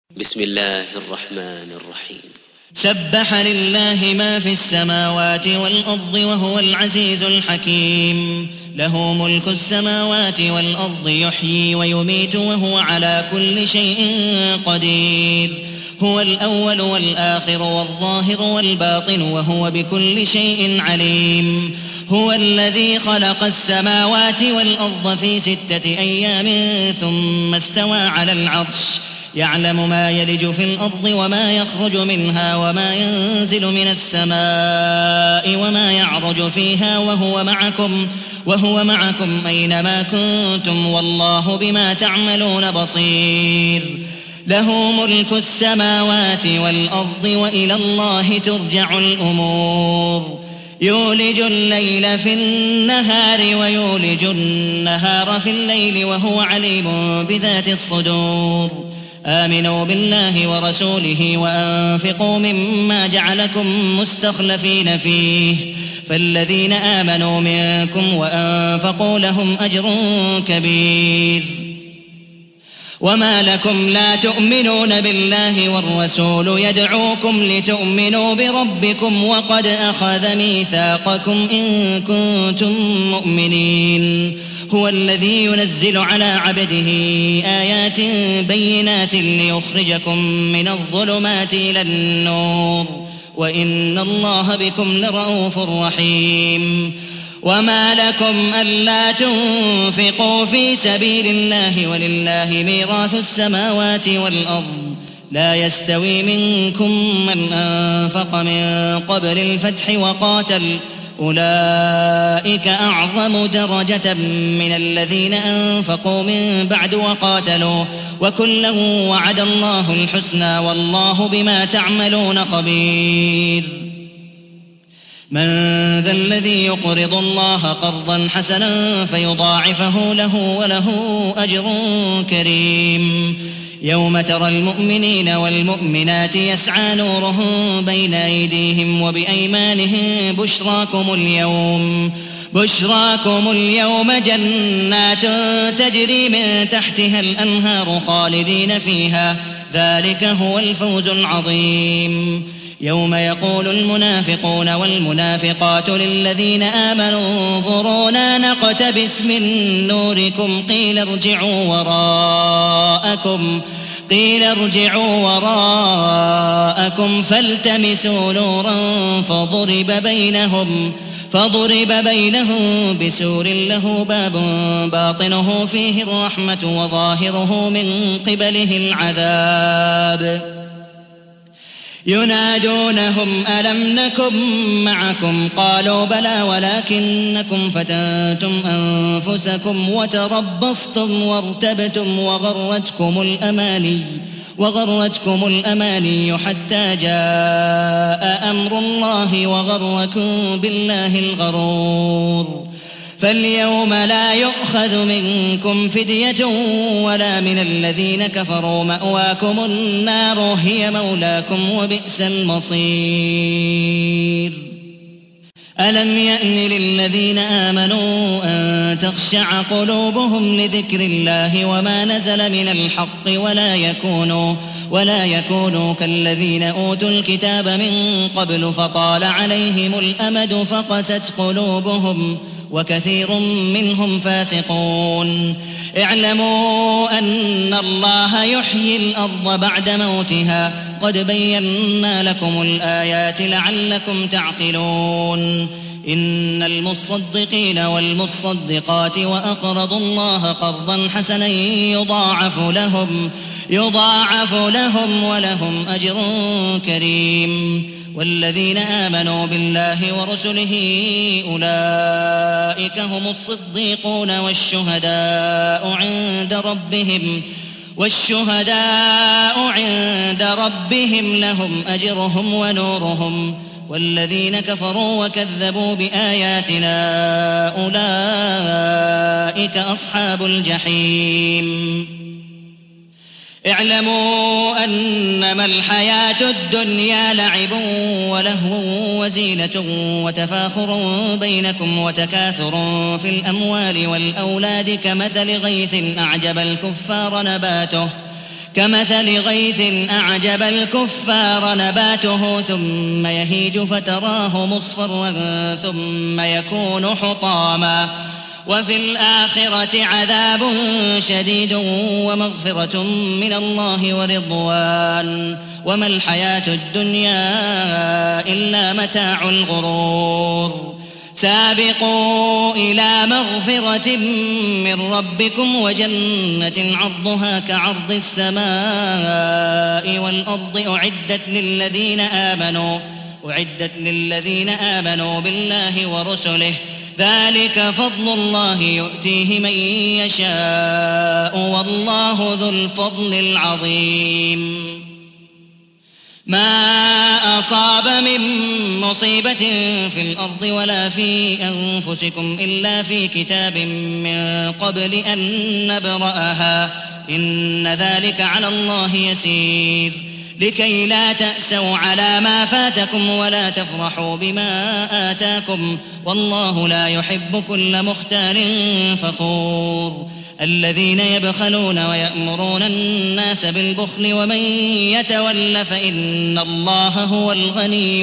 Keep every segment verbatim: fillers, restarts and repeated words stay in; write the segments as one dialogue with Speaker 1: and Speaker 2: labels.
Speaker 1: بسم الله الرحمن الرحيم.
Speaker 2: سبح لله ما في السماوات والأرض وهو العزيز الحكيم. له ملك السماوات والأرض يحيي ويميت وهو على كل شيء قدير. هو الأول والآخر والظاهر والباطن وهو بكل شيء عليم. هو الذي خلق السماوات والأرض في ستة أيام ثم استوى على العرش يعلم ما يلج في الأرض وما يخرج منها وما ينزل من السماء وما يعرج فيها وهو معكم وهو معكم أينما كنتم والله بما تعملون بصير. له ملك السماوات والأرض وإلى الله ترجع الأمور. يولج الليل في النهار ويولج النهار في الليل وهو عليم بذات الصدور. آمنوا بالله ورسوله وأنفقوا مما جعلكم مستخلفين فيه فالذين آمنوا منكم وأنفقوا لهم أجر كبير. وما لكم لا تؤمنون بالله والرسول يدعوكم لتؤمنوا بربكم وقد أخذ ميثاقكم إن كنتم مؤمنين. هو الذي ينزل على عبده آيات بينات ليخرجكم من الظلمات إلى النور وإن الله بكم لرءوف رحيم. وما لكم ألا تنفقوا في سبيل الله ولله ميراث السماوات والأرض لا يستوي منكم من أنفق من قبل الفتح وقاتل أولئك أعظم درجة من الذين أنفقوا من بعد وقاتلوا وكلا وعد الله الحسنى والله بما تعملون خبير. من ذا الذي يقرض الله قرضا حسنا فيضاعفه له وله أجر كريم. يوم ترى المؤمنين والمؤمنات يسعى نورهم بين أيديهم وبأيمانهم بشراكم اليوم بشراكم اليوم جنات تجري من تحتها الأنهار خالدين فيها ذلك هو الفوز العظيم. يوم يقول المنافقون والمنافقات للذين آمنوا انظرونا نقتبس من نوركم قيل ارجعوا وراءكم قيل ارجعوا وراءكم فالتمسوا نورا فضرب بينهم فضرب بينهم بسور له باب باطنه فيه الرحمة وظاهره من قبله العذاب. ينادونهم ألم نكن معكم قالوا بلى ولكنكم فتنتم أنفسكم وتربصتم وارتبتم وغرتكم الأماني وغرتكم الأماني حتى جاء أمر الله وغركم بالله الغرور. فاليوم لا يؤخذ منكم فدية ولا من الذين كفروا مأواكم النار هي مولاكم وبئس المصير. ألم يأن للذين آمنوا أن تخشع قلوبهم لذكر الله وما نزل من الحق ولا يكونوا ولا يكونوا كالذين أوتوا الكتاب من قبل فطال عليهم الأمد فقست قلوبهم وكثير منهم فاسقون. اعلموا أن الله يحيي الأرض بعد موتها قد بينا لكم الآيات لعلكم تعقلون. إن المصدقين والمصدقات وأقرضوا الله قرضا حسنا يضاعف لهم يضاعف لهم ولهم أجر كريم. والذين آمنوا بالله ورسله أولئك هم الصديقون والشهداء عند ربهم والشهداء عند ربهم لهم أجرهم ونورهم. والذين كفروا وكذبوا بآياتنا أولئك أصحاب الجحيم. اعلموا أنما الحياة الدنيا لعب ولهو وزينة وتفاخر بينكم وتكاثر في الأموال والأولاد كمثل غيث أعجب الكفار نباته كمثل غيث أعجب الكفار نباته ثم يهيج فتراه مصفرا ثم يكون حطاما وفي الآخرة عذاب شديد ومغفرة من الله ورضوان وما الحياة الدنيا إلا متاع الغرور سابقوا إلى مغفرة من ربكم وجنة عرضها كعرض السماء والأرض أعدت للذين آمنوا أعدت للذين آمنوا بالله ورسله ذلك فضل الله يؤتيه من يشاء والله ذو الفضل العظيم ما أصاب من مصيبة في الأرض ولا في أنفسكم إلا في كتاب من قبل أن نبرأها إن ذلك على الله يسير لكي لا تأسوا على ما فاتكم ولا تفرحوا بما آتاكم والله لا يحب كل مختال فخور الذين يبخلون ويأمرون الناس بالبخل ومن يتول فإن الله هو الغني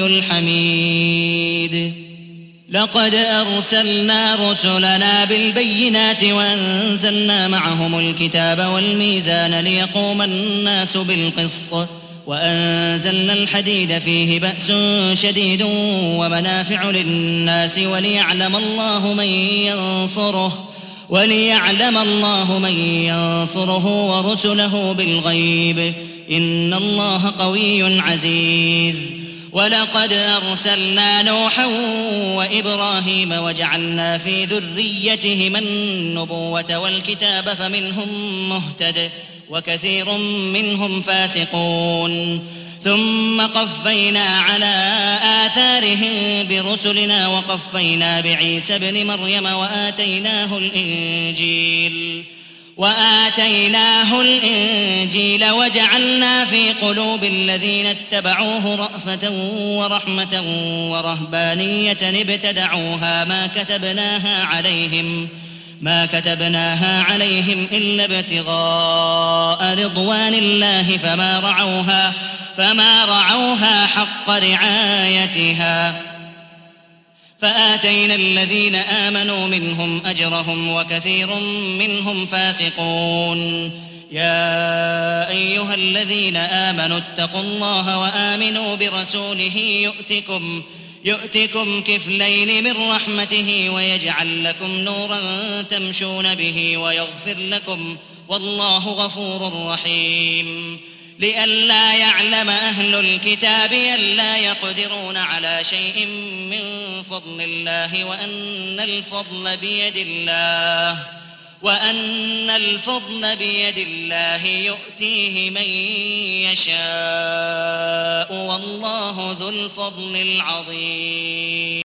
Speaker 2: الحميد لقد أرسلنا رسلنا بالبينات وأنزلنا معهم الكتاب والميزان ليقوم الناس بالقسط وأنزلنا الحديد فيه بأس شديد ومنافع للناس وليعلم الله من ينصره وليعلم الله من ينصره ورسله بالغيب إن الله قوي عزيز ولقد أرسلنا نوحا وإبراهيم وجعلنا في ذريتهما النبوة والكتاب فمنهم مهتد وكثير منهم فاسقون ثم قفينا على آثارهم برسلنا وقفينا بعيسى ابن مريم وآتيناه الإنجيل وآتيناه الإنجيل وجعلنا في قلوب الذين اتبعوه رأفة ورحمة ورهبانية ابتدعوها ما كتبناها عليهم ما كتبناها عليهم إلا ابتغاء رضوان الله فما رعوها فما رعوها حق رعايتها فآتينا الذين آمنوا منهم أجرهم وكثير منهم فاسقون يا أيها الذين آمنوا اتقوا الله وآمنوا برسوله يؤتكم يؤتكم كفلين من رحمته ويجعل لكم نورا تمشون به ويغفر لكم والله غفور رحيم لئلا يعلم أهل الكتاب ألا يقدرون على شيء من فضل الله وأن الفضل بيد الله وأن الفضل بيد الله يؤتيه من يشاء والله ذو الفضل العظيم.